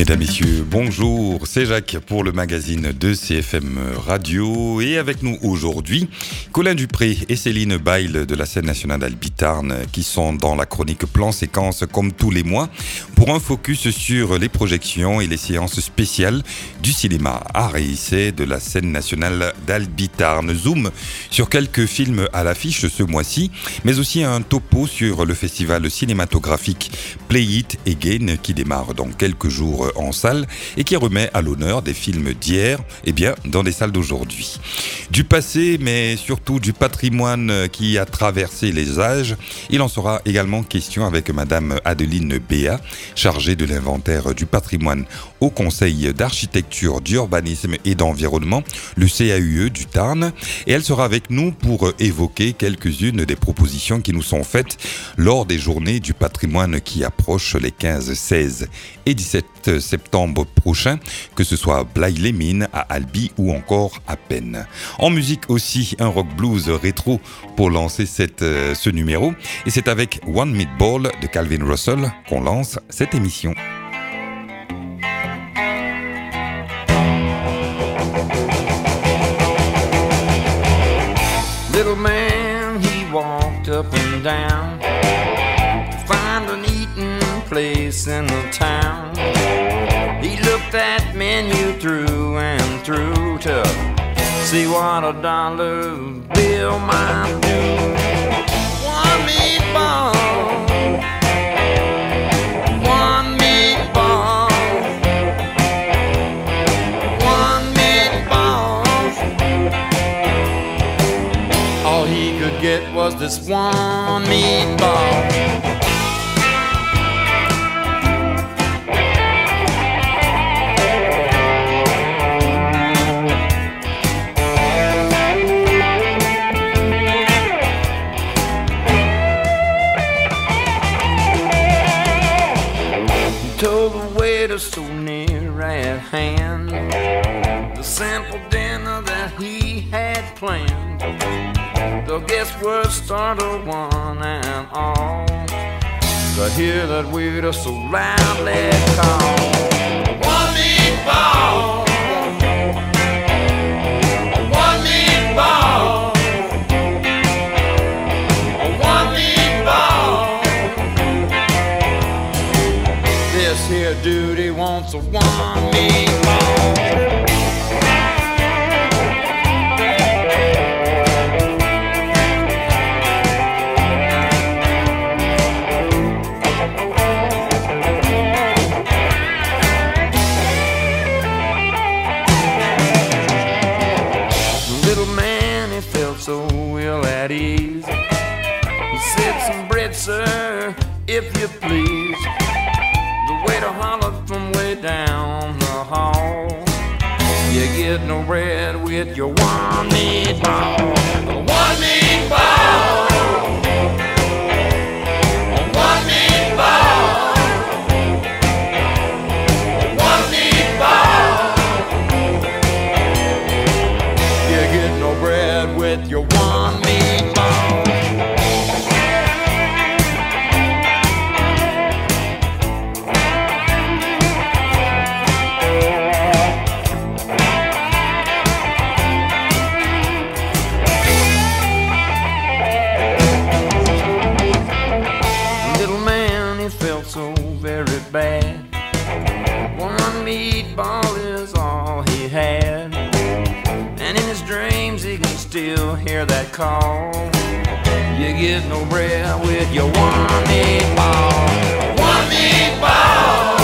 Mesdames, Messieurs, bonjour, c'est Jacques pour le magazine de CFM Radio et avec nous aujourd'hui, Colin Dupré et Céline Bail de la scène nationale d'Albitarn qui sont dans la chronique plan séquence comme tous les mois pour un focus sur les projections et les séances spéciales du cinéma art et essai de la scène nationale d'Albitarn. Zoom sur quelques films à l'affiche ce mois-ci, mais aussi un topo sur le festival cinématographique Play It Again qui démarre dans quelques jours en salle et qui remet à l'honneur des films d'hier dans des salles d'aujourd'hui. Du passé, mais surtout du patrimoine qui a traversé les âges, il en sera également question avec Madame Adeline Béat, chargée de l'inventaire du patrimoine au Conseil d'architecture, d'urbanisme et d'environnement, le CAUE du Tarn, et elle sera avec nous pour évoquer quelques-unes des propositions qui nous sont faites lors des journées du patrimoine qui approchent les 15, 16 et 17 septembre prochain, que ce soit Blaye-les-Mines, à Albi ou encore à Penn. En musique aussi, un rock blues rétro pour lancer ce numéro. Et c'est avec One Meatball de Calvin Russell qu'on lance cette émission. Little man, he walked up and down to find an eating place in the town. He looked that menu through and through to see what a dollar bill might do. One meatball, one meatball, one meatball. All he could get was this one meatball. So near at hand, the simple dinner that he had planned. The guests would startle one and all to hear that waiter so loudly call, one meatball, one meatball, one meatball. This here duty wants a one meatball. The little man, he felt so ill at ease. He said, some bread, sir, if you please. The waiter hollered from way down the hall, you get no bread with your one meatball. One meatball, one meatball, one meatball. You get no bread with your one meatball. Bad. One meatball is all he had, and in his dreams he can still hear that call. You get no bread with your one meatball. One meatball,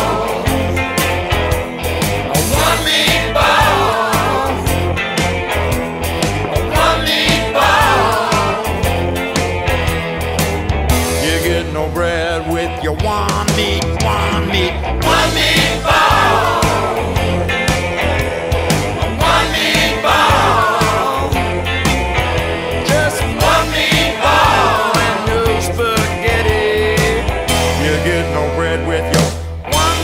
one meatball, one meatball. You get no bread with your one meat. One meatball, one meatball, just one meatball and no spaghetti. You get no bread with your one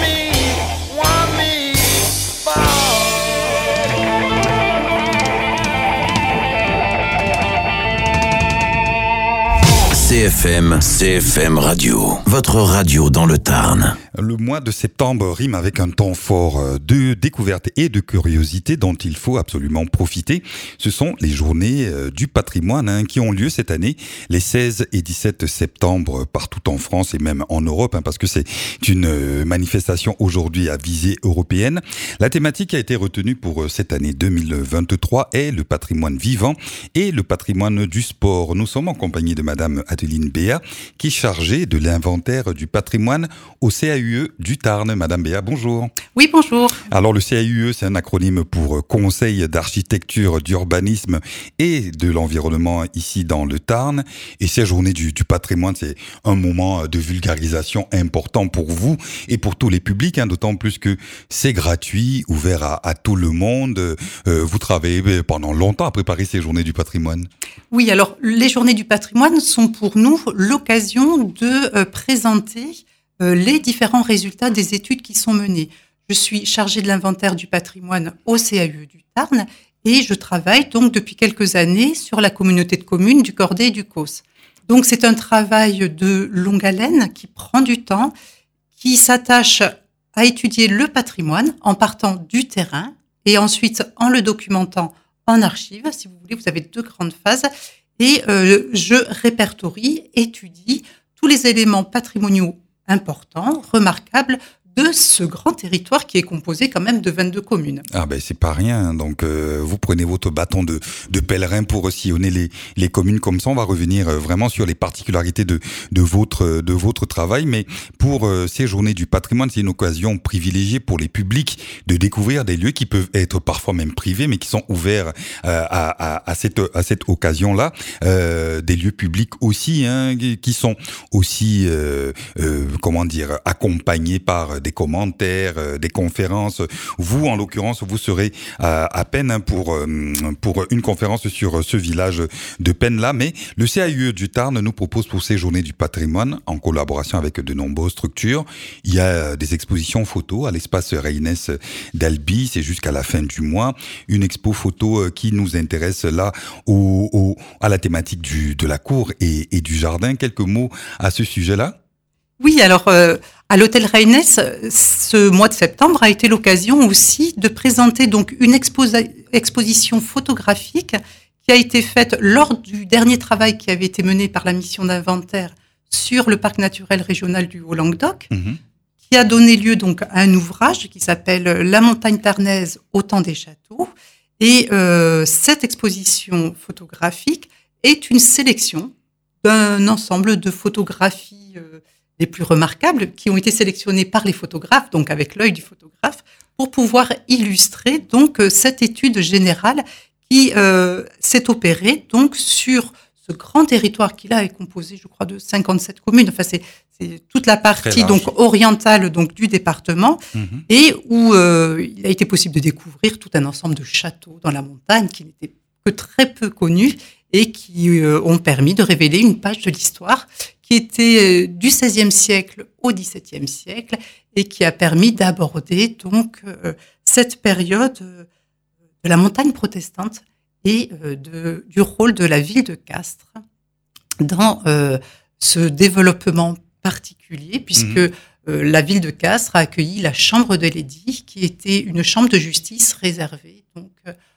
CFM Radio, votre radio dans le Tarn. Le mois de septembre rime avec un temps fort de découverte et de curiosité dont il faut absolument profiter. Ce sont les journées du patrimoine qui ont lieu cette année, les 16 et 17 septembre partout en France et même en Europe, parce que c'est une manifestation aujourd'hui à visée européenne. La thématique qui a été retenue pour cette année 2023 est le patrimoine vivant et le patrimoine du sport. Nous sommes en compagnie de Madame Adeline Béat, qui est chargée de l'inventaire du patrimoine au CAUE du Tarn. Madame Béat, bonjour. Oui, bonjour. Alors le CAUE, c'est un acronyme pour Conseil d'architecture, d'urbanisme et de l'environnement ici dans le Tarn. Et ces journées du patrimoine, c'est un moment de vulgarisation important pour vous et pour tous les publics, d'autant plus que c'est gratuit, ouvert à tout le monde. Vous travaillez pendant longtemps à préparer ces journées du patrimoine. Oui, alors les journées du patrimoine sont pour nous l'occasion de présenter les différents résultats des études qui sont menées. Je suis chargée de l'inventaire du patrimoine au CAUE du Tarn et je travaille donc depuis quelques années sur la communauté de communes du Cordet et du Causse. Donc c'est un travail de longue haleine qui prend du temps, qui s'attache à étudier le patrimoine en partant du terrain et ensuite en le documentant en archives. Si vous voulez, vous avez 2 grandes phases et je répertorie, étudie tous les éléments patrimoniaux importants, remarquables de ce grand territoire qui est composé quand même de 22 communes. Ah ben c'est pas rien, donc vous prenez votre bâton de pèlerin pour sillonner les communes comme ça. On va revenir vraiment sur les particularités de votre travail, mais pour ces journées du patrimoine, c'est une occasion privilégiée pour les publics de découvrir des lieux qui peuvent être parfois même privés, mais qui sont ouverts à cette occasion-là, des lieux publics aussi, qui sont aussi accompagnés par des commentaires, des conférences. Vous, en l'occurrence, vous serez à Penne pour une conférence sur ce village de Penne-là. Mais le CAUE du Tarn nous propose pour ces journées du patrimoine, en collaboration avec de nombreuses structures, il y a des expositions photos à l'espace Reynès d'Albi, c'est jusqu'à la fin du mois. Une expo photo qui nous intéresse là à la thématique de la cour et du jardin. Quelques mots à ce sujet-là? Oui, alors à l'hôtel Reynès, ce mois de septembre a été l'occasion aussi de présenter donc une exposition photographique qui a été faite lors du dernier travail qui avait été mené par la mission d'inventaire sur le parc naturel régional du Haut-Languedoc, qui a donné lieu donc à un ouvrage qui s'appelle La montagne tarnaise au temps des châteaux. Et cette exposition photographique est une sélection d'un ensemble de photographies les plus remarquables qui ont été sélectionnées par les photographes, donc avec l'œil du photographe, pour pouvoir illustrer donc cette étude générale qui s'est opérée donc sur ce grand territoire qui là est composé, je crois, de 57 communes. Enfin, c'est toute la partie donc orientale donc du département et où il a été possible de découvrir tout un ensemble de châteaux dans la montagne qui n'étaient que très peu connus et qui ont permis de révéler une page de l'histoire qui était du XVIe siècle au XVIIe siècle et qui a permis d'aborder donc cette période de la montagne protestante et du rôle de la ville de Castres dans ce développement particulier, puisque la ville de Castres a accueilli la Chambre de l'édit, qui était une chambre de justice réservée donc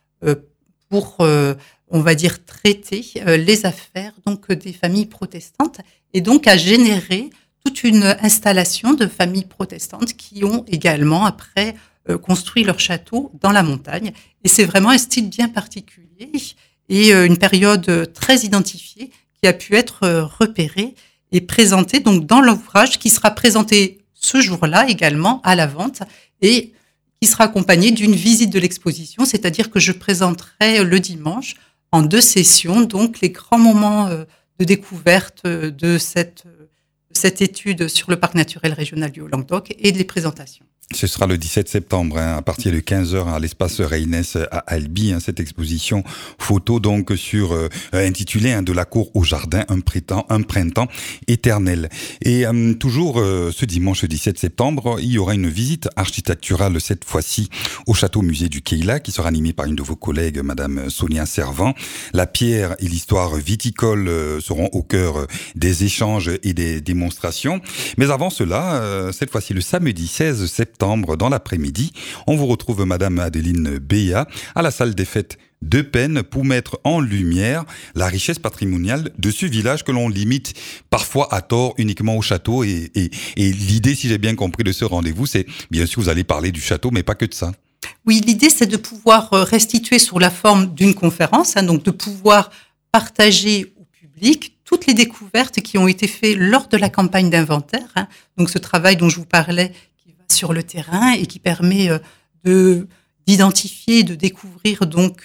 pour on va dire traiter les affaires donc des familles protestantes et donc a généré toute une installation de familles protestantes qui ont également après construit leur château dans la montagne. Et c'est vraiment un style bien particulier et une période très identifiée qui a pu être repérée et présentée donc dans l'ouvrage qui sera présenté ce jour-là également à la vente et qui sera accompagné d'une visite de l'exposition, c'est-à-dire que je présenterai le dimanche en 2 sessions, donc les grands moments de découverte de cette étude sur le parc naturel régional du Haut-Languedoc et des présentations. Ce sera le 17 septembre, à partir de 15h à l'espace Reynès à Albi, cette exposition photo donc sur intitulée de la cour au jardin, un printemps éternel. Et toujours ce dimanche 17 septembre, il y aura une visite architecturale cette fois-ci au château musée du Keila qui sera animée par une de vos collègues, Madame Sonia Servan. La pierre et l'histoire viticole seront au cœur des échanges et des démonstrations. Mais avant cela, cette fois-ci le samedi 16 septembre, dans l'après-midi, on vous retrouve Madame Adeline Béa à la salle des fêtes de Penne pour mettre en lumière la richesse patrimoniale de ce village que l'on limite parfois à tort uniquement au château. Et l'idée, si j'ai bien compris, de ce rendez-vous, c'est bien sûr vous allez parler du château, mais pas que de ça. Oui, l'idée, c'est de pouvoir restituer sous la forme d'une conférence, donc de pouvoir partager au public toutes les découvertes qui ont été faites lors de la campagne d'inventaire. Donc ce travail dont je vous parlais, sur le terrain et qui permet d'identifier, de découvrir donc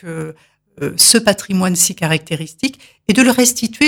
ce patrimoine si caractéristique et de le restituer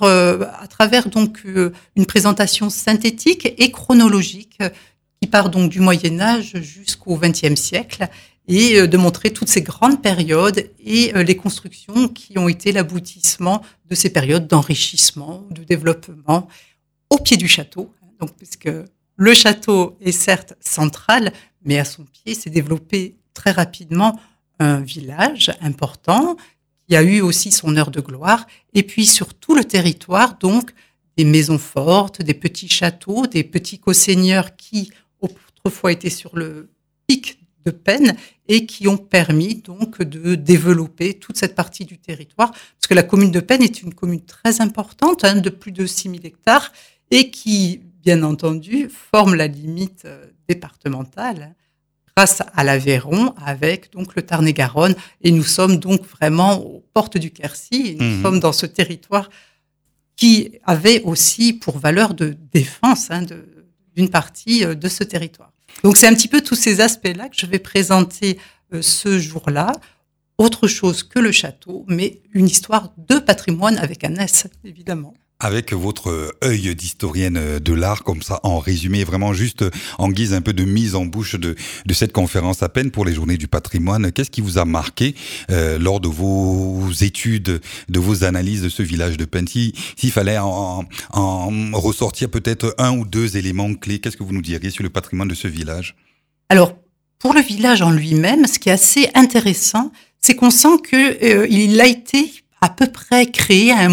à travers donc une présentation synthétique et chronologique qui part donc du Moyen Âge jusqu'au XXe siècle et de montrer toutes ces grandes périodes et les constructions qui ont été l'aboutissement de ces périodes d'enrichissement, de développement au pied du château. Donc puisque le château est certes central, mais à son pied s'est développé très rapidement un village important qui a eu aussi son heure de gloire. Et puis sur tout le territoire, donc, des maisons fortes, des petits châteaux, des petits co-seigneurs qui autrefois étaient sur le pic de Penne et qui ont permis donc de développer toute cette partie du territoire. Parce que la commune de Penne est une commune très importante, de plus de 6000 hectares et qui, bien entendu, forme la limite départementale grâce à l'Aveyron avec donc le Tarn-et-Garonne. Et nous sommes donc vraiment aux portes du Quercy. Et nous sommes dans ce territoire qui avait aussi pour valeur de défense d'une partie de ce territoire. Donc c'est un petit peu tous ces aspects-là que je vais présenter ce jour-là. Autre chose que le château, mais une histoire de patrimoine avec un S, évidemment. Avec votre œil d'historienne de l'art, comme ça, en résumé, vraiment juste en guise un peu de mise en bouche de cette conférence à Penne pour les Journées du patrimoine, qu'est-ce qui vous a marqué lors de vos études, de vos analyses de ce village de Penne? S'il fallait en ressortir peut-être un ou deux éléments clés, qu'est-ce que vous nous diriez sur le patrimoine de ce village? Alors, pour le village en lui-même, ce qui est assez intéressant, c'est qu'on sent qu'il a été à peu près créé à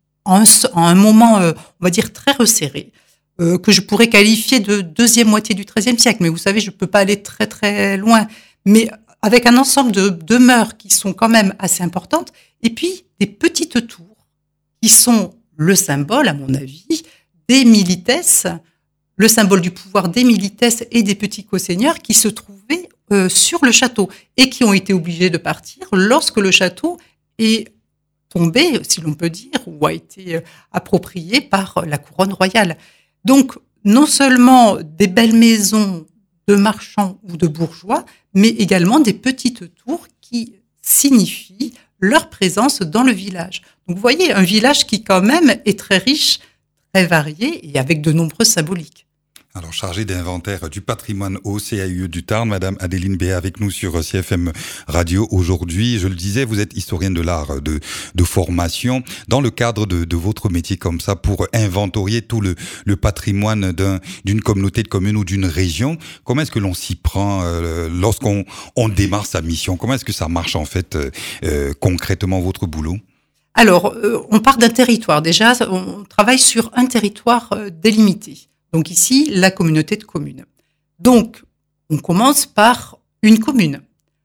un moment, on va dire, très resserré, que je pourrais qualifier de deuxième moitié du XIIIe siècle. Mais vous savez, je ne peux pas aller très très loin. Mais avec un ensemble de demeures qui sont quand même assez importantes, et puis des petites tours qui sont le symbole, à mon avis, des militesses, le symbole du pouvoir des militesses et des petits co-seigneurs qui se trouvaient sur le château et qui ont été obligés de partir lorsque le château est tombé, si l'on peut dire, ou a été approprié par la couronne royale. Donc, non seulement des belles maisons de marchands ou de bourgeois, mais également des petites tours qui signifient leur présence dans le village. Donc, vous voyez, un village qui quand même est très riche, très varié et avec de nombreuses symboliques. Alors, chargée d'inventaire du patrimoine au CAUE du Tarn, Madame Adeline Béa avec nous sur CFM Radio aujourd'hui. Je le disais, vous êtes historienne de l'art de formation. Dans le cadre de votre métier comme ça, pour inventorier tout le patrimoine d'une communauté de communes ou d'une région, comment est-ce que l'on s'y prend lorsqu'on démarre sa mission? Comment est-ce que ça marche en fait concrètement votre boulot? Alors, on part d'un territoire. Déjà, on travaille sur un territoire délimité. Donc ici, la communauté de communes. Donc, on commence par une commune.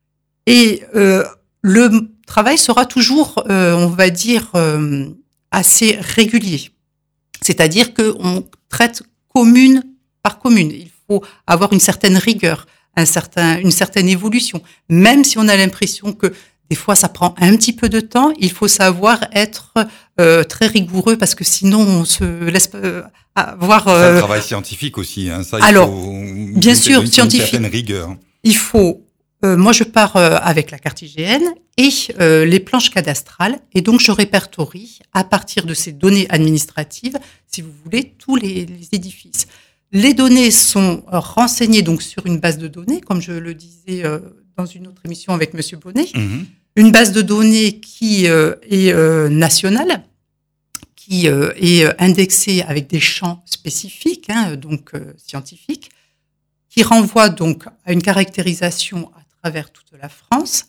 Et le travail sera toujours, on va dire, assez régulier. C'est-à-dire qu'on traite commune par commune. Il faut avoir une certaine rigueur, une certaine évolution. Même si on a l'impression que des fois, ça prend un petit peu de temps. Il faut savoir être très rigoureux parce que sinon, on se laisse avoir... C'est un travail scientifique aussi. Ça, bien sûr, scientifique. Une certaine rigueur. Il faut... moi, je pars avec la carte IGN et les planches cadastrales. Et donc, je répertorie à partir de ces données administratives, si vous voulez, tous les édifices. Les données sont renseignées donc sur une base de données, comme je le disais dans une autre émission avec Monsieur Bonnet, une base de données qui est nationale, qui est indexée avec des champs spécifiques, donc scientifiques, qui renvoie donc à une caractérisation à travers toute la France.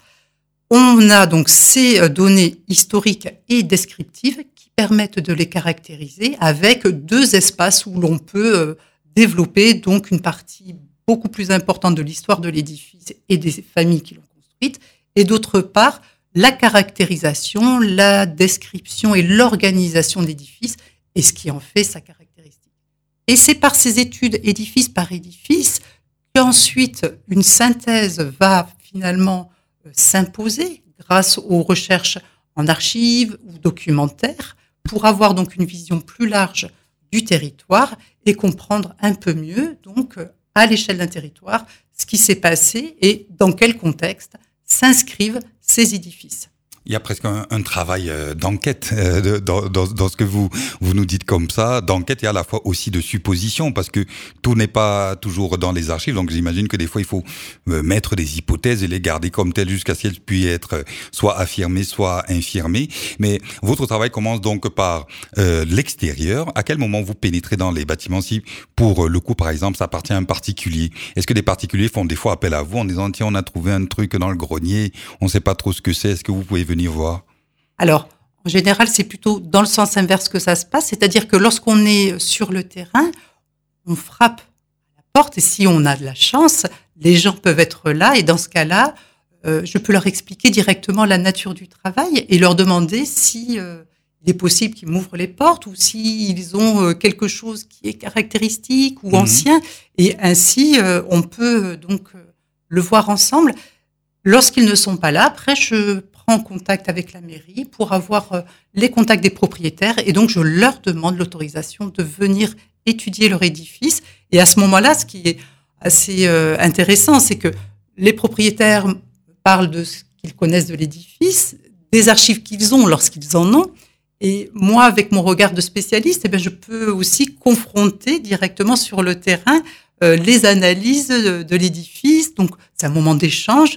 On a donc ces données historiques et descriptives qui permettent de les caractériser avec 2 espaces où l'on peut développer donc une partie beaucoup plus importante de l'histoire de l'édifice et des familles qui l'ont construite, et d'autre part, la caractérisation, la description et l'organisation de l'édifice et ce qui en fait sa caractéristique. Et c'est par ces études édifice par édifice qu'ensuite une synthèse va finalement s'imposer grâce aux recherches en archives ou documentaires pour avoir donc une vision plus large du territoire et comprendre un peu mieux donc à l'échelle d'un territoire ce qui s'est passé et dans quel contexte s'inscrivent ces édifices. Il y a presque un travail d'enquête dans ce que vous nous dites comme ça, d'enquête et à la fois aussi de supposition, parce que tout n'est pas toujours dans les archives. Donc j'imagine que des fois il faut mettre des hypothèses et les garder comme telles jusqu'à ce qu'elles puissent être soit affirmées, soit infirmées. Mais votre travail commence donc par l'extérieur. À quel moment vous pénétrez dans les bâtiments? Si pour le coup par exemple ça appartient à un particulier, est-ce que des particuliers font des fois appel à vous en disant tiens on a trouvé un truc dans le grenier, on ne sait pas trop ce que c'est, est-ce que vous pouvez venir voir? Alors, en général, c'est plutôt dans le sens inverse que ça se passe, c'est-à-dire que lorsqu'on est sur le terrain, on frappe à la porte et si on a de la chance, les gens peuvent être là et dans ce cas-là, je peux leur expliquer directement la nature du travail et leur demander si il est possible qu'ils m'ouvrent les portes ou s'ils ont quelque chose qui est caractéristique ou ancien et ainsi on peut donc le voir ensemble. Lorsqu'ils ne sont pas là, après je prends contact avec la mairie pour avoir les contacts des propriétaires et donc je leur demande l'autorisation de venir étudier leur édifice. Et à ce moment-là, ce qui est assez intéressant, c'est que les propriétaires parlent de ce qu'ils connaissent de l'édifice, des archives qu'ils ont lorsqu'ils en ont. Et moi, avec mon regard de spécialiste, je peux aussi confronter directement sur le terrain les analyses de l'édifice. Donc, c'est un moment d'échange,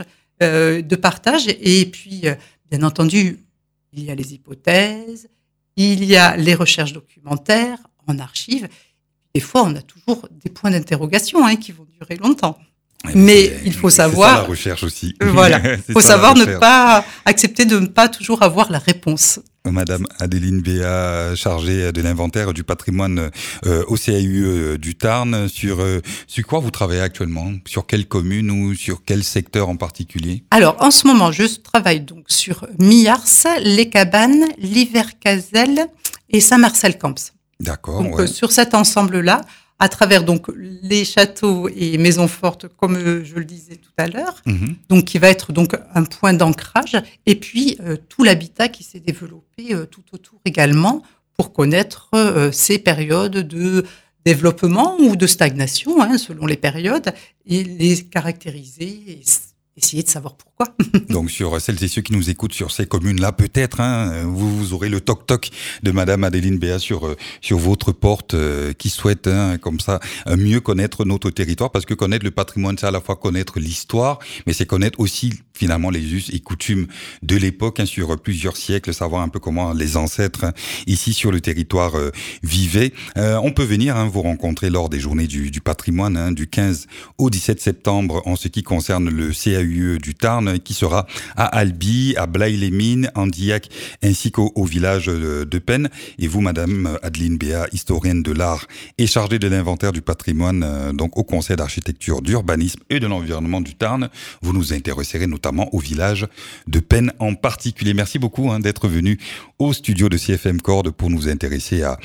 de partage. Et puis, bien entendu, il y a les hypothèses, il y a les recherches documentaires en archives. Des fois, on a toujours des points d'interrogation qui vont durer longtemps. Mais il faut savoir. C'est ça la recherche aussi. Voilà. Il faut savoir ne pas accepter de ne pas toujours avoir la réponse. Madame Adeline Béat, chargée de l'inventaire du patrimoine au CAUE du Tarn. Sur quoi vous travaillez actuellement? Sur quelle commune ou sur quel secteur en particulier? Alors, en ce moment, je travaille donc sur Miars, Les Cabanes, l'Ivercazel et Saint-Marcel-Camps. D'accord. Donc, sur cet ensemble-là, à travers donc les châteaux et maisons fortes, comme je le disais tout à l'heure, donc qui va être donc un point d'ancrage, et puis tout l'habitat qui s'est développé tout autour également pour connaître ces périodes de développement ou de stagnation, selon les périodes, et les caractériser et essayer de savoir pourquoi. Donc, sur celles et ceux qui nous écoutent sur ces communes-là, peut-être, vous aurez le toc-toc de Madame Adeline Béat sur votre porte, qui souhaite, comme ça, mieux connaître notre territoire, parce que connaître le patrimoine, c'est à la fois connaître l'histoire, mais c'est connaître aussi, finalement, les us et coutumes de l'époque, sur plusieurs siècles, savoir un peu comment les ancêtres, ici, sur le territoire, vivaient. On peut venir, vous rencontrer lors des journées du patrimoine, du 15 au 17 septembre, en ce qui concerne le CAUE du Tarn, qui sera à Albi, à Blaye-les-Mines, en Dillac, ainsi qu'au village de Penn. Et vous, Madame Adeline Béat, historienne de l'art et chargée de l'inventaire du patrimoine, donc au Conseil d'architecture, d'urbanisme et de l'environnement du Tarn, vous nous intéresserez notamment au village de Penn en particulier. Merci beaucoup d'être venu au studio de CFM Corde pour nous intéresser à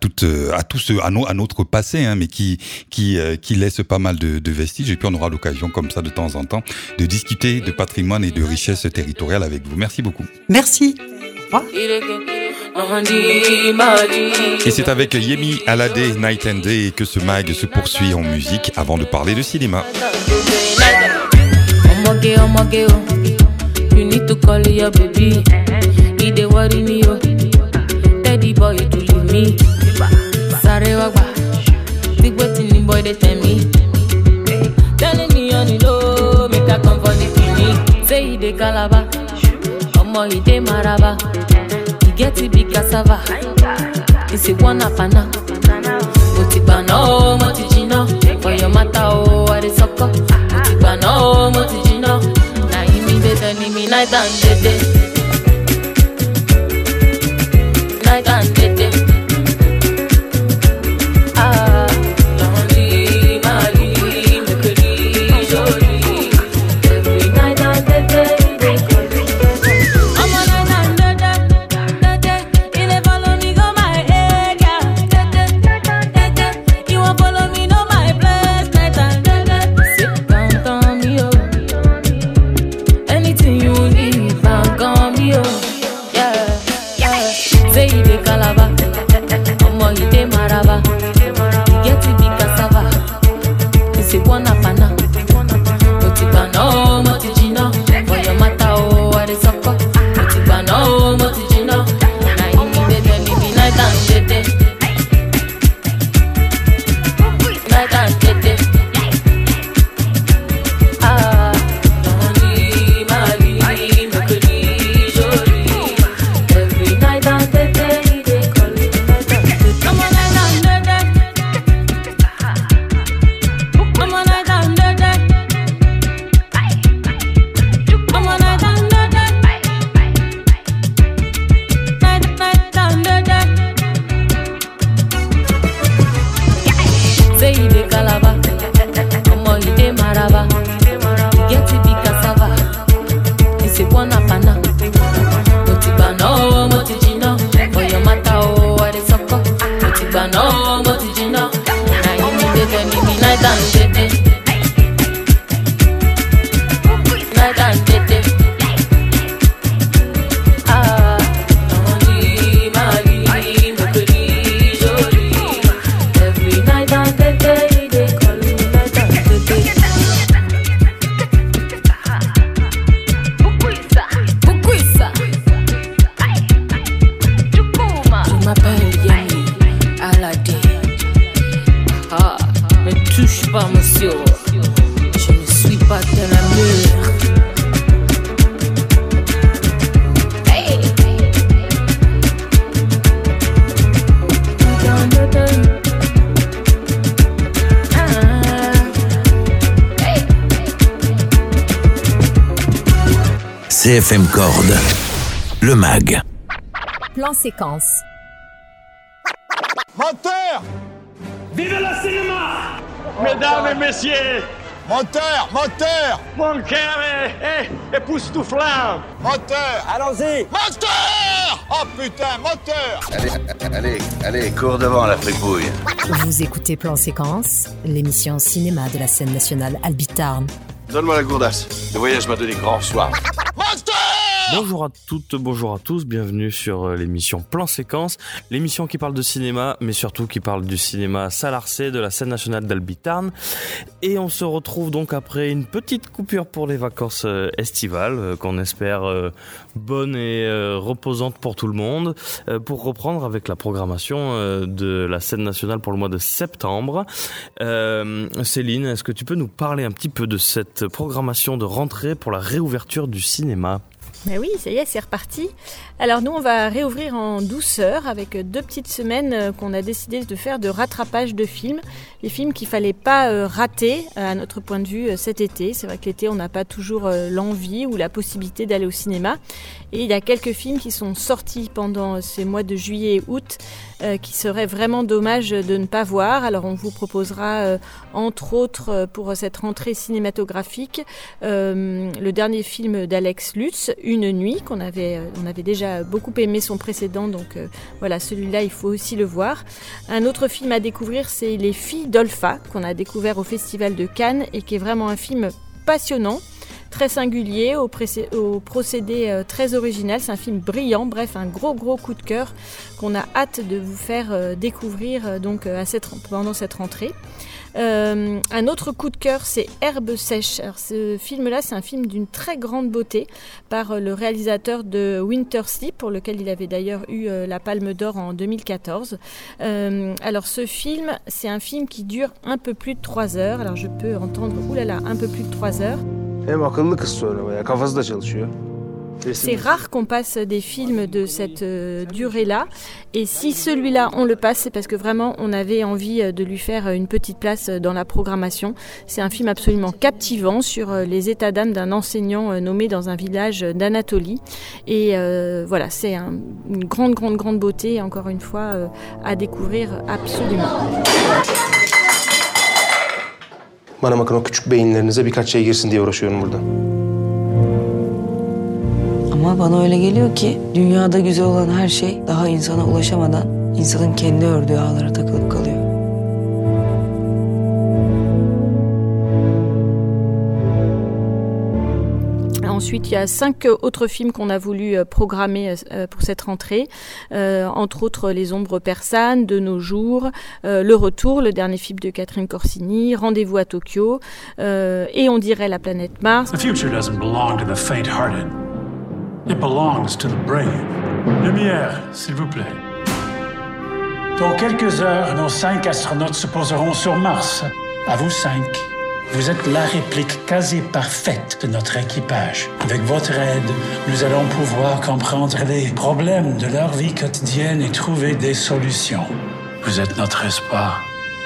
notre passé, mais qui laisse pas mal de vestiges. Et puis on aura l'occasion comme ça de temps en temps de discuter de patrimoine et de richesse territoriale avec vous. Merci beaucoup. Merci. Au revoir. Et c'est avec Yemi Alade Night and Day que ce mag se poursuit en musique avant de parler de cinéma. You need to call your baby. He dey worry me, oh. Teddy boy to leave me. Sorry, wagba. Big waiting boy. they tell me. Telling me on the low, make I come for the finish. Say he dey Calabar, omo he dey Maraba. He get it big cassava, he say one apana. Motibana oh, motijina, for your matter oh, I dey sucker. Motibana oh, motijina, now he me dey telling me night and day. Night and day. CFM Corde, le MAG. Plan séquence. Moteur! Vive le cinéma! Mesdames et messieurs! Moteur! Moteur! Mon cœur est époustouflant! Moteur! Allons-y! Moteur! Oh putain, moteur! Allez, cours devant la fripouille. Vous écoutez Plan séquence, l'émission cinéma de la scène nationale Albitarn. Donne-moi la gourdasse. Le voyage m'a donné grand soir. Bonjour à toutes, bonjour à tous, bienvenue sur l'émission Plan Séquence, l'émission qui parle de cinéma, mais surtout qui parle du cinéma Salarcé de la scène nationale d'Albitarn. Et on se retrouve donc après une petite coupure pour les vacances estivales, qu'on espère bonne et reposante pour tout le monde, pour reprendre avec la programmation de la scène nationale pour le mois de septembre. Céline, est-ce que tu peux nous parler un petit peu de cette programmation de rentrée pour la réouverture du cinéma ? Ben oui, ça y est, c'est reparti. Alors nous, on va réouvrir en douceur avec 2 petites semaines qu'on a décidé de faire de rattrapage de films. Les films qu'il ne fallait pas rater, à notre point de vue, cet été. C'est vrai que l'été, on n'a pas toujours l'envie ou la possibilité d'aller au cinéma. Et il y a quelques films qui sont sortis pendant ces mois de juillet et août qui serait vraiment dommage de ne pas voir. Alors on vous proposera entre autres pour cette rentrée cinématographique le dernier film d'Alex Lutz, Une nuit, on avait déjà beaucoup aimé son précédent, donc voilà, celui-là il faut aussi le voir. Un autre film à découvrir, c'est Les filles d'Olpha, qu'on a découvert au Festival de Cannes et qui est vraiment un film passionnant, très singulier, au procédé très original. C'est un film brillant, bref, un gros coup de cœur qu'on a hâte de vous faire découvrir donc pendant cette rentrée. Un autre coup de cœur, c'est Herbe sèche. Alors, ce film-là, c'est un film d'une très grande beauté par le réalisateur de Winter Sleep, pour lequel il avait d'ailleurs eu la Palme d'Or en 2014. Alors ce film, c'est un film qui dure un peu plus de 3 heures. Alors je peux entendre, un peu plus de 3 heures. C'est rare qu'on passe des films de cette durée-là. Et si celui-là, on le passe, c'est parce que vraiment, on avait envie de lui faire une petite place dans la programmation. C'est un film absolument captivant sur les états d'âme d'un enseignant nommé dans un village d'Anatolie. Et voilà, c'est une grande beauté, encore une fois, à découvrir absolument. Bana bakın o küçük beyinlerinize birkaç şey girsin diye uğraşıyorum burada. Ama bana öyle geliyor ki dünyada güzel olan her şey daha insana ulaşamadan insanın kendi ördüğü ağlara takılıp kalıyor. Ensuite, il y a 5 autres films qu'on a voulu programmer pour cette rentrée, entre autres Les Ombres persanes, De nos jours, Le Retour, le dernier film de Catherine Corsini, Rendez-vous à Tokyo, et On dirait la planète Mars. The future doesn't belong to the faint-hearted. It belongs to the brave. Lumière, s'il vous plaît. Dans quelques heures, nos 5 astronautes se poseront sur Mars. À vous 5. Vous êtes la réplique quasi parfaite de notre équipage. Avec votre aide, nous allons pouvoir comprendre les problèmes de leur vie quotidienne et trouver des solutions. Vous êtes notre espoir.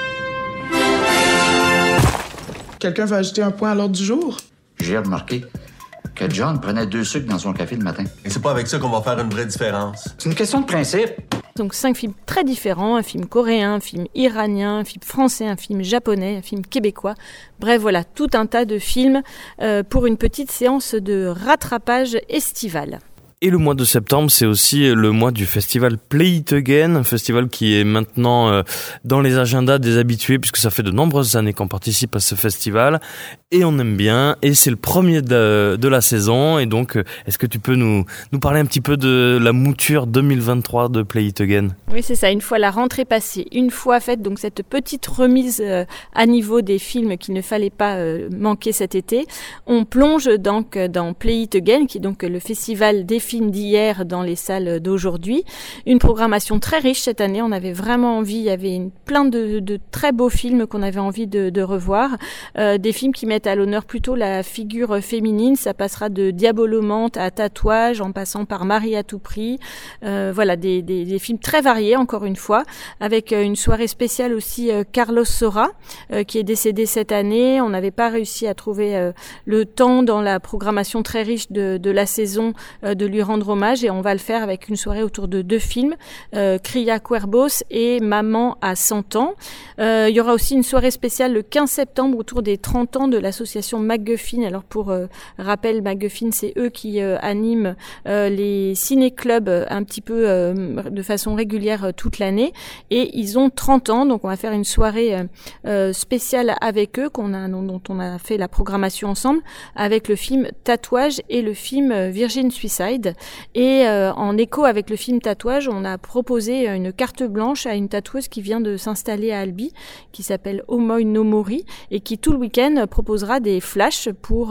Quelqu'un veut ajouter un point à l'ordre du jour? J'ai remarqué que John prenait 2 sucres dans son café le matin. Et c'est pas avec ça qu'on va faire une vraie différence. C'est une question de principe. Donc 5 films très différents, un film coréen, un film iranien, un film français, un film japonais, un film québécois. Bref, voilà, tout un tas de films pour une petite séance de rattrapage estival. Et le mois de septembre, c'est aussi le mois du festival Play It Again, un festival qui est maintenant dans les agendas des habitués, puisque ça fait de nombreuses années qu'on participe à ce festival, et on aime bien, et c'est le premier de la saison, et donc est-ce que tu peux nous parler un petit peu de la mouture 2023 de Play It Again? Oui, c'est ça, une fois la rentrée passée, une fois faite donc cette petite remise à niveau des films qu'il ne fallait pas manquer cet été, on plonge donc dans Play It Again, qui est donc le festival des films d'hier dans les salles d'aujourd'hui. Une programmation très riche cette année. On avait vraiment envie, il y avait plein de très beaux films qu'on avait envie de revoir. Des films qui mettent à l'honneur plutôt la figure féminine. Ça passera de Diabolomante à Tatouage, en passant par Marie à tout prix. Voilà, des films très variés, encore une fois, avec une soirée spéciale aussi Carlos Saura, qui est décédé cette année. On n'avait pas réussi à trouver le temps dans la programmation très riche de la saison de lui rendre hommage, et on va le faire avec une soirée autour de 2 films, Cria Cuervos et Maman à 100 ans. Il y aura aussi une soirée spéciale le 15 septembre autour des 30 ans de l'association MacGuffin. Alors pour rappel, MacGuffin, c'est eux qui animent les ciné-clubs un petit peu de façon régulière toute l'année, et ils ont 30 ans, donc on va faire une soirée spéciale avec eux dont on a fait la programmation ensemble, avec le film Tatouage et le film Virgin Suicide. Et en écho avec le film Tatouage, on a proposé une carte blanche à une tatoueuse qui vient de s'installer à Albi, qui s'appelle Omoi Nomori, et qui tout le week-end proposera des flashs pour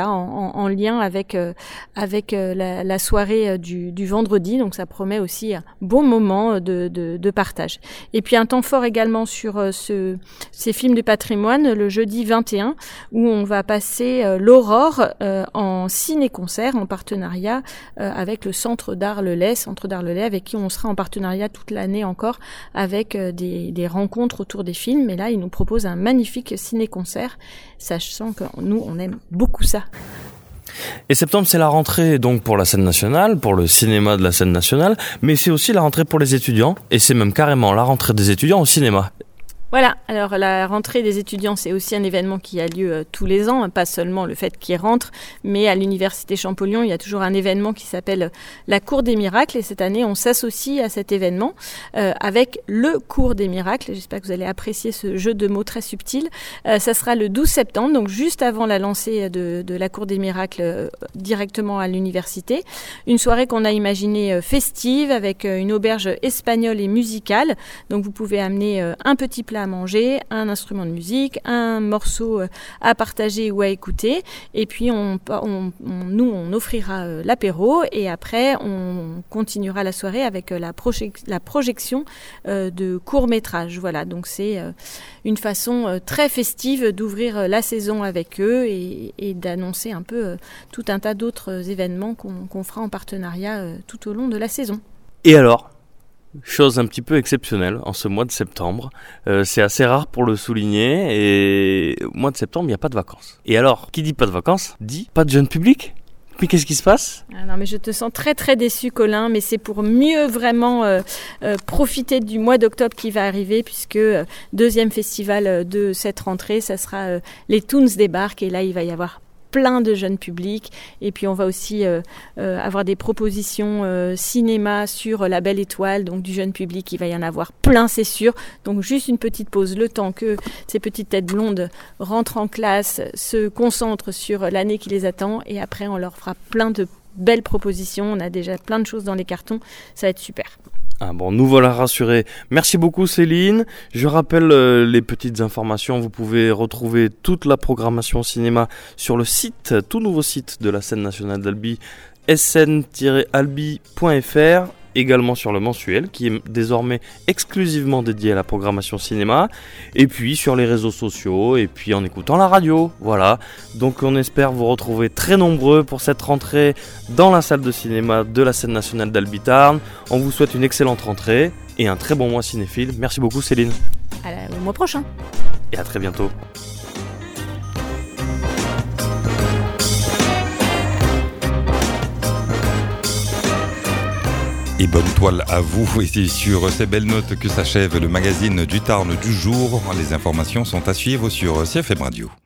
en lien avec la soirée du vendredi. Donc ça promet aussi un bon moment de partage. Et puis un temps fort également sur ces films du patrimoine le jeudi 21, où on va passer l'Aurore en ciné-concert en partenariat avec le Centre d'Art Lelay, avec qui on sera en partenariat toute l'année encore, avec des rencontres autour des films. Mais là, il nous propose un magnifique ciné-concert, sachant que nous, on aime beaucoup ça. Et septembre, c'est la rentrée donc pour la scène nationale, pour le cinéma de la scène nationale, mais c'est aussi la rentrée pour les étudiants, et c'est même carrément la rentrée des étudiants au cinéma. Voilà, alors la rentrée des étudiants, c'est aussi un événement qui a lieu tous les ans, pas seulement le fait qu'ils rentrent, mais à l'Université Champollion, il y a toujours un événement qui s'appelle la Cour des Miracles, et cette année, on s'associe à cet événement avec le Cours des Miracles. J'espère que vous allez apprécier ce jeu de mots très subtil. Ça sera le 12 septembre, donc juste avant la lancée de la Cour des Miracles directement à l'université. Une soirée qu'on a imaginée festive, avec une auberge espagnole et musicale, donc vous pouvez amener un petit plat à manger, un instrument de musique, un morceau à partager ou à écouter. Et puis on offrira l'apéro et après on continuera la soirée avec la projection de courts-métrages. Voilà, donc c'est une façon très festive d'ouvrir la saison avec eux et d'annoncer un peu tout un tas d'autres événements qu'on fera en partenariat tout au long de la saison. Et alors, chose un petit peu exceptionnelle en ce mois de septembre, c'est assez rare pour le souligner, et au mois de septembre, il n'y a pas de vacances. Et alors, qui dit pas de vacances, dit pas de jeune public ? Mais qu'est-ce qui se passe ? Non, mais je te sens très très déçu, Colin, mais c'est pour mieux vraiment profiter du mois d'octobre qui va arriver, puisque deuxième festival de cette rentrée, ça sera les Toons débarquent, et là il va y avoir plein de jeunes publics, et puis on va aussi avoir des propositions cinéma sur La Belle Étoile, donc du jeune public, il va y en avoir plein, c'est sûr. Donc juste une petite pause, le temps que ces petites têtes blondes rentrent en classe, se concentrent sur l'année qui les attend, et après on leur fera plein de belles propositions. On a déjà plein de choses dans les cartons, ça va être super. Ah bon, nous voilà rassurés. Merci beaucoup Céline. Je rappelle les petites informations. Vous pouvez retrouver toute la programmation cinéma sur le site, tout nouveau site de la scène nationale d'Albi, sn-albi.fr. Également sur le mensuel qui est désormais exclusivement dédié à la programmation cinéma, et puis sur les réseaux sociaux, et puis en écoutant la radio. Voilà, donc on espère vous retrouver très nombreux pour cette rentrée dans la salle de cinéma de la scène nationale d'Albi-Tarn. On vous souhaite une excellente rentrée et un très bon mois cinéphile. Merci beaucoup Céline. Au mois prochain. Et à très bientôt. Et bonne toile à vous, et c'est sur ces belles notes que s'achève le magazine du Tarn du jour. Les informations sont à suivre sur CFM Radio.